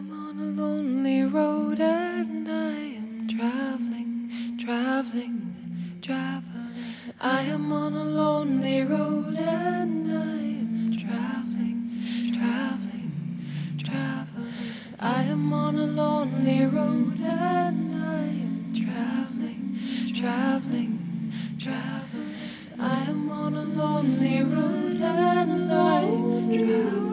am on a lonely road and I am traveling, traveling, traveling. I am on a lonely road and I am traveling, traveling, traveling. I am on a lonely road and I am traveling, traveling, traveling. I am on a lonely road and I am traveling.